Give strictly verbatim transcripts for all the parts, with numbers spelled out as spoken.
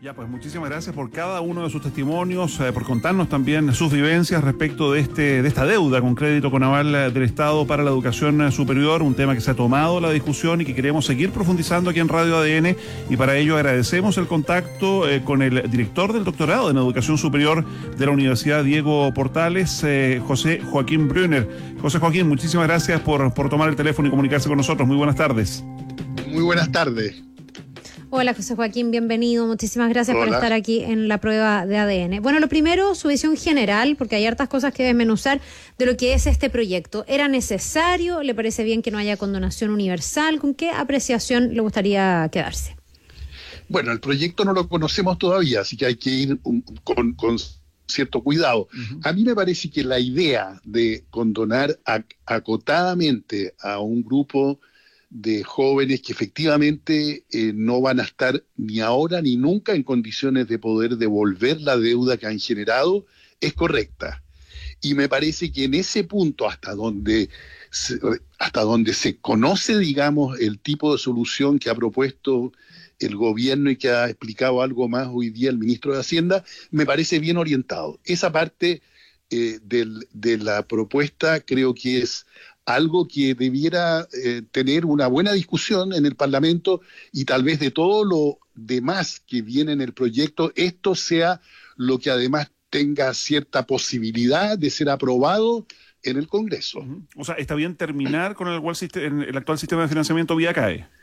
Ya, pues muchísimas gracias por cada uno de sus testimonios, eh, por contarnos también sus vivencias respecto de este de esta deuda con crédito con aval eh, del Estado para la educación eh, superior, un tema que se ha tomado la discusión y que queremos seguir profundizando aquí en Radio A D N, y para ello agradecemos el contacto eh, con el director del doctorado en educación superior de la Universidad Diego Portales, eh, José Joaquín Brunner. José Joaquín, muchísimas gracias por, por tomar el teléfono y comunicarse con nosotros. Muy buenas tardes. Muy buenas tardes. Hola José Joaquín, bienvenido. Muchísimas gracias Hola. por estar aquí en la prueba de A D N. Bueno, lo primero, su visión general, porque hay hartas cosas que desmenuzar de lo que es este proyecto. ¿Era necesario? ¿Le parece bien que no haya condonación universal? ¿Con qué apreciación le gustaría quedarse? Bueno, el proyecto no lo conocemos todavía, así que hay que ir um, con, con cierto cuidado. Uh-huh. A mí me parece que la idea de condonar ac- acotadamente a un grupo de jóvenes que efectivamente eh, no van a estar ni ahora ni nunca en condiciones de poder devolver la deuda que han generado, es correcta. Y me parece que en ese punto, hasta donde se, hasta donde se conoce, digamos, el tipo de solución que ha propuesto el gobierno y que ha explicado algo más hoy día el ministro de Hacienda, me parece bien orientado. Esa parte eh, del, de la propuesta creo que es algo que debiera eh, tener una buena discusión en el Parlamento, y tal vez de todo lo demás que viene en el proyecto, esto sea lo que además tenga cierta posibilidad de ser aprobado en el Congreso. Uh-huh. O sea, ¿está bien terminar con el, el, el actual sistema de financiamiento vía C A E?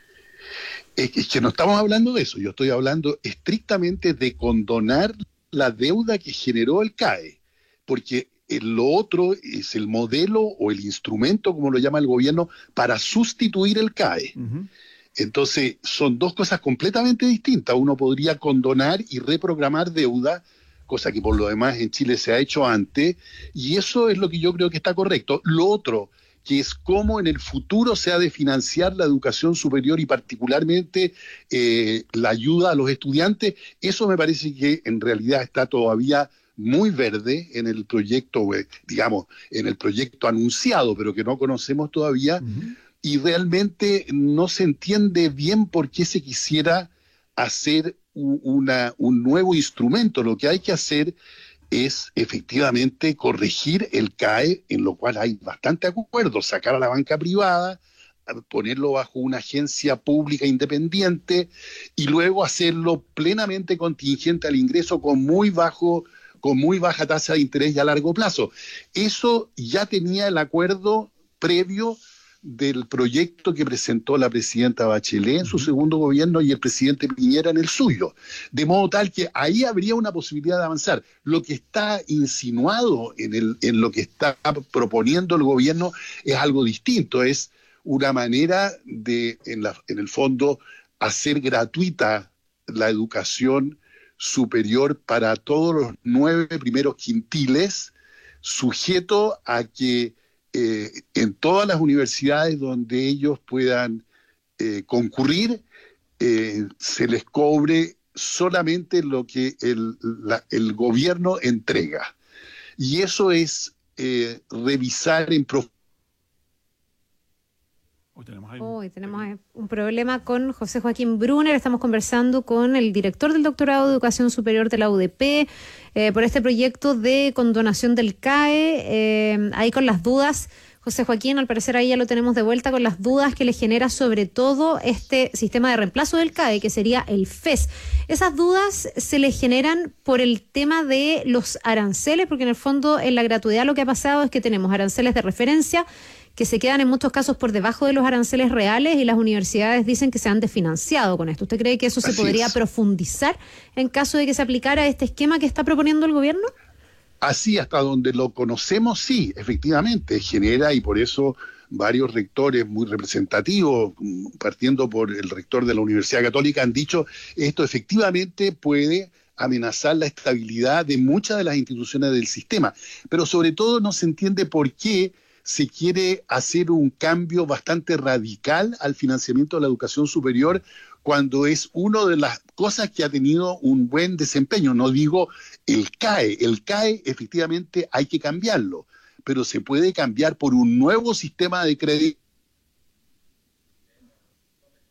Es que, es que no estamos hablando de eso, yo estoy hablando estrictamente de condonar la deuda que generó el C A E, porque lo otro es el modelo o el instrumento, como lo llama el gobierno, para sustituir el C A E. Uh-huh. Entonces, son dos cosas completamente distintas. Uno podría condonar y reprogramar deuda, cosa que por lo demás en Chile se ha hecho antes, y eso es lo que yo creo que está correcto. Lo otro, que es cómo en el futuro se ha de financiar la educación superior y particularmente eh, la ayuda a los estudiantes, eso me parece que en realidad está todavía muy verde en el proyecto, digamos, en el proyecto anunciado, pero que no conocemos todavía, uh-huh. Y realmente no se entiende bien por qué se quisiera hacer una, un nuevo instrumento. Lo que hay que hacer es efectivamente corregir el C A E, en lo cual hay bastante acuerdo, sacar a la banca privada, ponerlo bajo una agencia pública independiente y luego hacerlo plenamente contingente al ingreso con muy bajo con muy baja tasa de interés y a largo plazo. Eso ya tenía el acuerdo previo del proyecto que presentó la presidenta Bachelet en su segundo gobierno y el presidente Piñera en el suyo. De modo tal que ahí habría una posibilidad de avanzar. Lo que está insinuado en, el, en lo que está proponiendo el gobierno es algo distinto. Es una manera de, en, la, en el fondo, hacer gratuita la educación superior para todos los nueve primeros quintiles, sujeto a que eh, en todas las universidades donde ellos puedan eh, concurrir, eh, se les cobre solamente lo que el, la, el gobierno entrega. Y eso es eh, revisar en profundidad. Hoy tenemos, ahí... Hoy tenemos un problema con José Joaquín Brunner. Estamos conversando con el director del doctorado de Educación Superior de la U D P eh, por este proyecto de condonación del C A E. Eh, ahí con las dudas, José Joaquín, al parecer ahí ya lo tenemos de vuelta, con las dudas que le genera sobre todo este sistema de reemplazo del C A E, que sería el F E S. Esas dudas se le generan por el tema de los aranceles, porque en el fondo en la gratuidad lo que ha pasado es que tenemos aranceles de referencia que se quedan en muchos casos por debajo de los aranceles reales y las universidades dicen que se han desfinanciado con esto. ¿Usted cree que eso se Así podría es. profundizar en caso de que se aplicara este esquema que está proponiendo el gobierno? Así, hasta donde lo conocemos, sí, efectivamente, genera, y por eso varios rectores muy representativos, partiendo por el rector de la Universidad Católica, han dicho esto efectivamente puede amenazar la estabilidad de muchas de las instituciones del sistema, pero sobre todo no se entiende por qué se quiere hacer un cambio bastante radical al financiamiento de la educación superior cuando es una de las cosas que ha tenido un buen desempeño. No digo el C A E, el C A E efectivamente hay que cambiarlo, pero se puede cambiar por un nuevo sistema de crédito.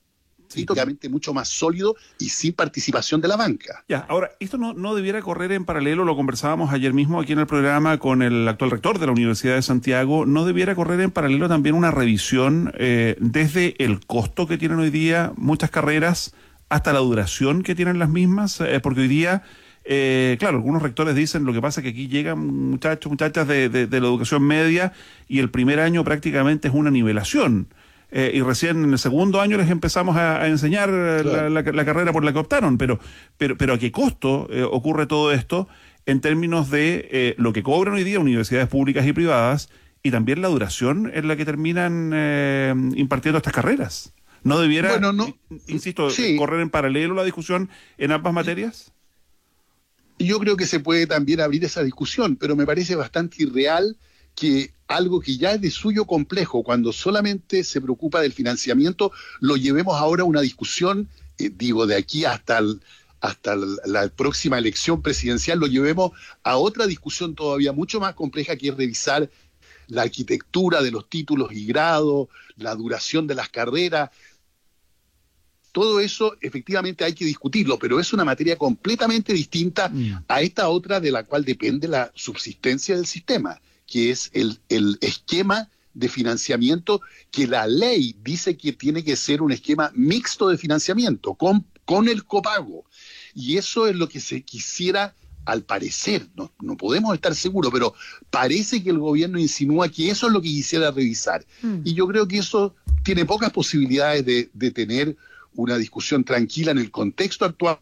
Sí. obviamente mucho más sólido y sin participación de la banca. Ya, ahora, esto no, no debiera correr en paralelo, lo conversábamos ayer mismo aquí en el programa con el actual rector de la Universidad de Santiago, no debiera correr en paralelo también una revisión eh, desde el costo que tienen hoy día muchas carreras hasta la duración que tienen las mismas, eh, porque hoy día, eh, claro, algunos rectores dicen lo que pasa es que aquí llegan muchachos, muchachas de, de, de la educación media y el primer año prácticamente es una nivelación. Eh, y recién en el segundo año les empezamos a, a enseñar claro. la, la, la carrera por la que optaron, pero, pero, pero ¿a qué costo eh, ocurre todo esto en términos de eh, lo que cobran hoy día universidades públicas y privadas y también la duración en la que terminan eh, impartiendo estas carreras? ¿No debiera, bueno, no, insisto, sí. correr en paralelo la discusión en ambas materias? Yo creo que se puede también abrir esa discusión, pero me parece bastante irreal que algo que ya es de suyo complejo, cuando solamente se preocupa del financiamiento, lo llevemos ahora a una discusión, eh, digo, de aquí hasta, el, hasta la próxima elección presidencial, lo llevemos a otra discusión todavía mucho más compleja, que es revisar la arquitectura de los títulos y grados, la duración de las carreras. Todo eso efectivamente hay que discutirlo, pero es una materia completamente distinta mm. a esta otra de la cual depende la subsistencia del sistema, que es el, el esquema de financiamiento, que la ley dice que tiene que ser un esquema mixto de financiamiento, con, con el copago. Y eso es lo que se quisiera, al parecer, no, no podemos estar seguros, pero parece que el gobierno insinúa que eso es lo que quisiera revisar. Mm. Y yo creo que eso tiene pocas posibilidades de, de tener una discusión tranquila en el contexto actual.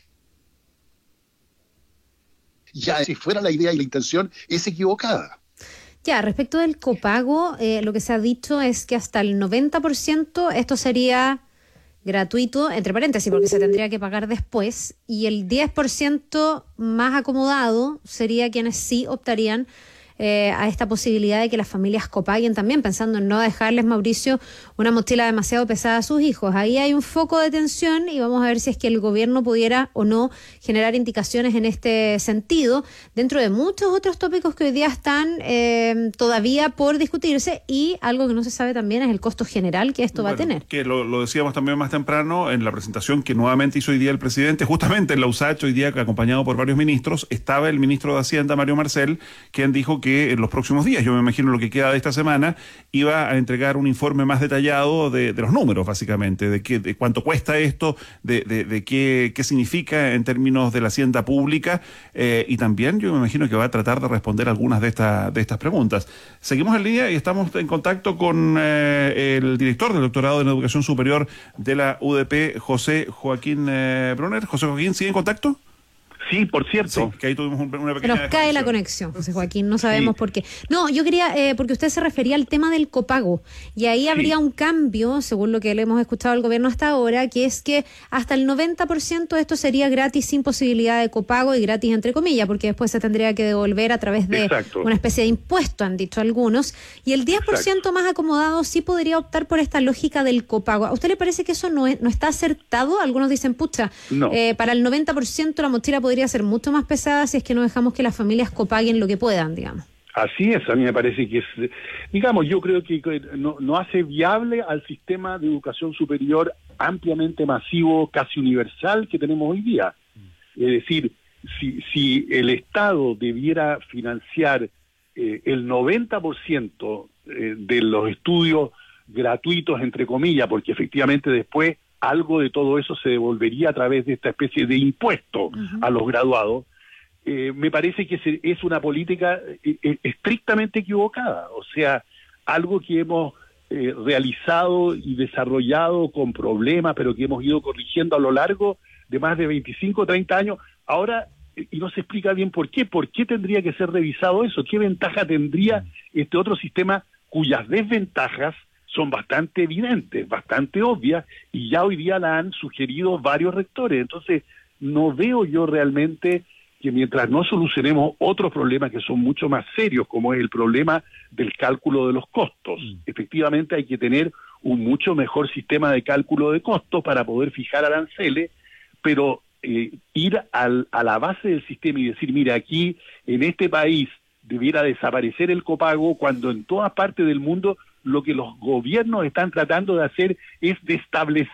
Ya si fuera la idea y la intención, es equivocada. Ya, respecto del copago, eh, lo que se ha dicho es que hasta el noventa por ciento esto sería gratuito, entre paréntesis, porque se tendría que pagar después, y el diez por ciento más acomodado sería quienes sí optarían Eh, a esta posibilidad de que las familias copaguen también, pensando en no dejarles, Mauricio, una mochila demasiado pesada a sus hijos. Ahí hay un foco de tensión y vamos a ver si es que el gobierno pudiera o no generar indicaciones en este sentido, dentro de muchos otros tópicos que hoy día están eh, todavía por discutirse, y algo que no se sabe también es el costo general que esto bueno, va a tener. Que lo, lo decíamos también más temprano en la presentación que nuevamente hizo hoy día el presidente, justamente en la U S A H hoy día, acompañado por varios ministros, estaba el ministro de Hacienda, Mario Marcel, quien dijo que que en los próximos días, yo me imagino lo que queda de esta semana, iba a entregar un informe más detallado de, de los números, básicamente, de, qué, de cuánto cuesta esto, de, de, de qué, qué significa en términos de la hacienda pública, eh, y también yo me imagino que va a tratar de responder algunas de, esta, de estas preguntas. Seguimos en línea y estamos en contacto con eh, el director del doctorado en Educación Superior de la U D P, José Joaquín eh, Brunner. José Joaquín, ¿sigue en contacto? Sí, por cierto. Sí, que ahí tuvimos un, una pequeña Se nos cae la conexión, José Joaquín, no sabemos sí. por qué. No, yo quería, eh, porque usted se refería al tema del copago, y ahí sí. habría un cambio, según lo que le hemos escuchado al gobierno hasta ahora, que es que hasta el noventa por ciento esto sería gratis, sin posibilidad de copago, y gratis entre comillas, porque después se tendría que devolver a través de Exacto. una especie de impuesto, han dicho algunos, y el diez por ciento Exacto. más acomodado sí podría optar por esta lógica del copago. ¿A usted le parece que eso no, es, no está acertado? Algunos dicen, pucha, no. eh, para el noventa por ciento la mochila podría ser mucho más pesada si es que no dejamos que las familias copaguen lo que puedan, digamos. Así es, a mí me parece que es, digamos, yo creo que no, no hace viable al sistema de educación superior ampliamente masivo, casi universal que tenemos hoy día. Es decir, si, si el Estado debiera financiar eh, el noventa por ciento eh, de los estudios gratuitos, entre comillas, porque efectivamente después algo de todo eso se devolvería a través de esta especie de impuesto uh-huh. a los graduados, eh, me parece que es una política eh, estrictamente equivocada. O sea, algo que hemos eh, realizado y desarrollado con problemas, pero que hemos ido corrigiendo a lo largo de más de veinticinco o treinta años, ahora, y no se explica bien por qué, por qué tendría que ser revisado eso, qué ventaja tendría este otro sistema cuyas desventajas son bastante evidentes, bastante obvias, y ya hoy día la han sugerido varios rectores. Entonces, no veo yo realmente que mientras no solucionemos otros problemas que son mucho más serios, como es el problema del cálculo de los costos, mm. efectivamente hay que tener un mucho mejor sistema de cálculo de costos para poder fijar aranceles, pero eh, ir al, a la base del sistema y decir, mira, aquí en este país debiera desaparecer el copago, cuando en todas partes del mundo lo que los gobiernos están tratando de hacer es de establecer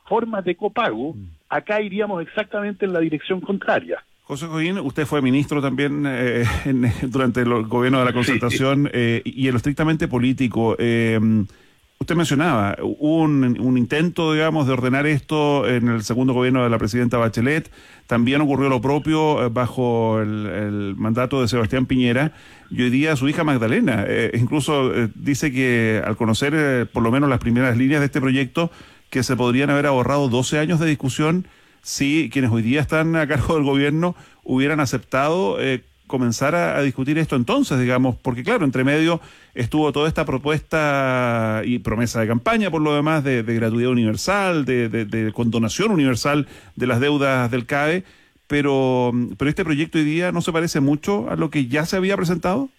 formas de copago, acá iríamos exactamente en la dirección contraria. José Joaquín, usted fue ministro también eh, en, durante el gobierno de la concertación, sí. eh, y en lo estrictamente político. Eh, usted mencionaba, hubo un, un intento, digamos, de ordenar esto en el segundo gobierno de la presidenta Bachelet. También ocurrió lo propio eh, bajo el, el mandato de Sebastián Piñera. Y hoy día su hija Magdalena eh, incluso eh, dice que al conocer eh, por lo menos las primeras líneas de este proyecto, que se podrían haber ahorrado doce años de discusión si quienes hoy día están a cargo del gobierno hubieran aceptado eh, comenzar a, a discutir esto entonces, digamos, porque claro, entre medio estuvo toda esta propuesta y promesa de campaña, por lo demás, de, de gratuidad universal, de, de, de condonación universal de las deudas del C A E, pero, pero este proyecto hoy día no se parece mucho a lo que ya se había presentado.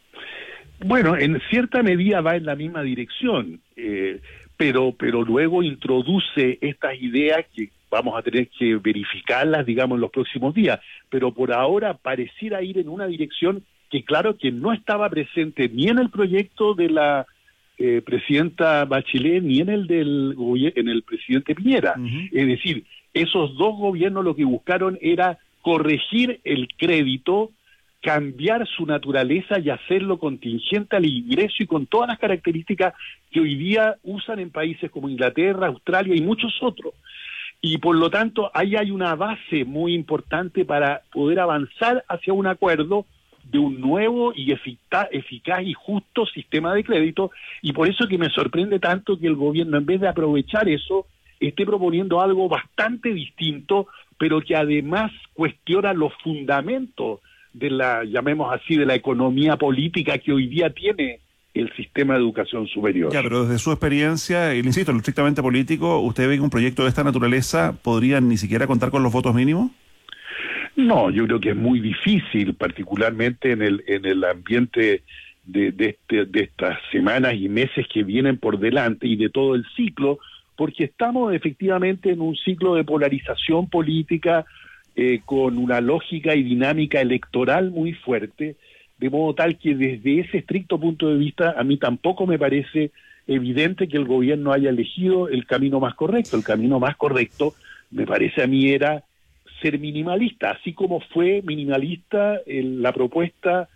Bueno, en cierta medida va en la misma dirección, eh, pero, pero luego introduce estas ideas que vamos a tener que verificarlas, digamos, en los próximos días, pero por ahora pareciera ir en una dirección que claro que no estaba presente ni en el proyecto de la eh, presidenta Bachelet ni en el del en el presidente Piñera. Uh-huh. Es decir, esos dos gobiernos lo que buscaron era corregir el crédito, cambiar su naturaleza y hacerlo contingente al ingreso y con todas las características que hoy día usan en países como Inglaterra, Australia y muchos otros. Y por lo tanto, ahí hay una base muy importante para poder avanzar hacia un acuerdo de un nuevo y eficaz, eficaz y justo sistema de crédito, y por eso que me sorprende tanto que el gobierno, en vez de aprovechar eso, esté proponiendo algo bastante distinto, pero que además cuestiona los fundamentos de la, llamemos así, de la economía política que hoy día tiene el sistema de educación superior. Ya, pero desde su experiencia, y le insisto, en lo estrictamente político, ¿usted ve que un proyecto de esta naturaleza podría ni siquiera contar con los votos mínimos? No, yo creo que es muy difícil, particularmente en el en el ambiente de, de, este, de estas semanas y meses que vienen por delante y de todo el ciclo, porque estamos efectivamente en un ciclo de polarización política eh, con una lógica y dinámica electoral muy fuerte, de modo tal que desde ese estricto punto de vista a mí tampoco me parece evidente que el gobierno haya elegido el camino más correcto. El camino más correcto, me parece a mí, era ser minimalista, así como fue minimalista el, la propuesta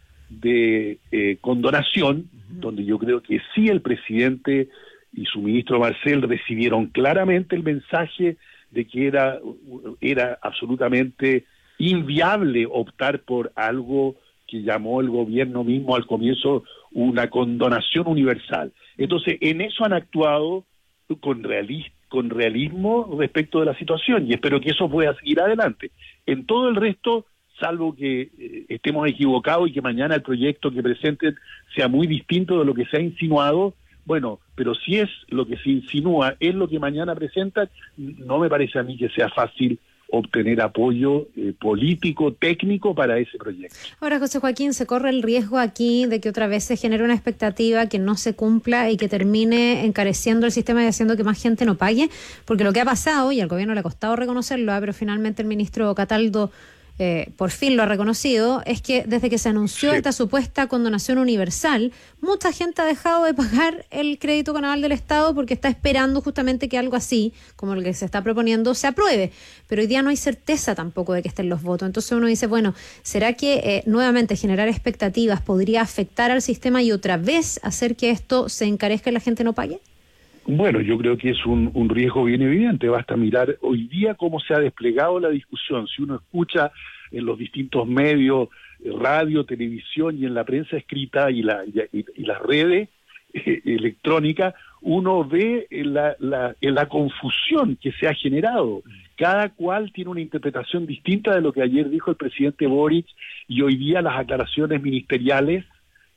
de eh, condonación, uh-huh. donde yo creo que sí el presidente y su ministro Marcel recibieron claramente el mensaje de que era, era absolutamente inviable optar por algo que llamó el gobierno mismo al comienzo una condonación universal. Entonces, en eso han actuado con, reali- con realismo respecto de la situación, y espero que eso pueda seguir adelante. En todo el resto, salvo que eh, estemos equivocados y que mañana el proyecto que presenten sea muy distinto de lo que se ha insinuado, bueno, pero si es lo que se insinúa, es lo que mañana presentan, no me parece a mí que sea fácil obtener apoyo eh, político, técnico para ese proyecto. Ahora, José Joaquín, ¿se corre el riesgo aquí de que otra vez se genere una expectativa que no se cumpla y que termine encareciendo el sistema y haciendo que más gente no pague? Porque lo que ha pasado, y al gobierno le ha costado reconocerlo, ¿eh? pero finalmente el ministro Cataldo Eh, por fin lo ha reconocido, es que desde que se anunció sí. esta supuesta condonación universal, mucha gente ha dejado de pagar el crédito con aval del Estado porque está esperando justamente que algo así, como el que se está proponiendo, se apruebe. Pero hoy día no hay certeza tampoco de que estén los votos. Entonces uno dice, bueno, ¿será que eh, nuevamente generar expectativas podría afectar al sistema y otra vez hacer que esto se encarezca y la gente no pague? Bueno, yo creo que es un, un riesgo bien evidente. Basta mirar hoy día cómo se ha desplegado la discusión. Si uno escucha en los distintos medios, radio, televisión y en la prensa escrita y, la, y, y las redes eh, electrónicas, uno ve la, la, la confusión que se ha generado. Cada cual tiene una interpretación distinta de lo que ayer dijo el presidente Boric, y hoy día las aclaraciones ministeriales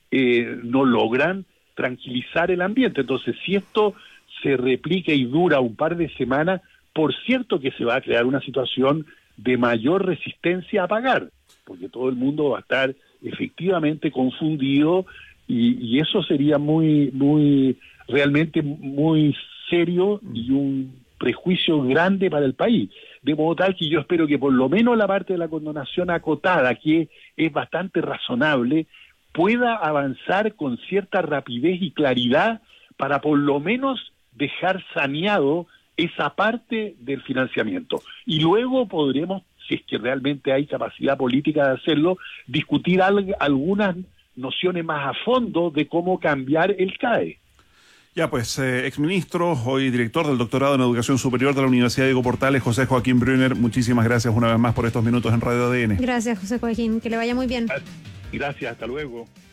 eh, no logran tranquilizar el ambiente. Entonces, si esto se replica y dura un par de semanas, por cierto que se va a crear una situación de mayor resistencia a pagar, porque todo el mundo va a estar efectivamente confundido, y, y eso sería muy, muy, realmente muy serio y un prejuicio grande para el país. De modo tal que yo espero que por lo menos la parte de la condonación acotada, que es bastante razonable, pueda avanzar con cierta rapidez y claridad para por lo menos dejar saneado esa parte del financiamiento. Y luego podremos, si es que realmente hay capacidad política de hacerlo, discutir al, algunas nociones más a fondo de cómo cambiar el C A E. Ya, pues, eh, exministro, hoy director del doctorado en Educación Superior de la Universidad Diego Portales, José Joaquín Brunner, muchísimas gracias una vez más por estos minutos en Radio A D N. Gracias, José Joaquín, que le vaya muy bien. Gracias, hasta luego.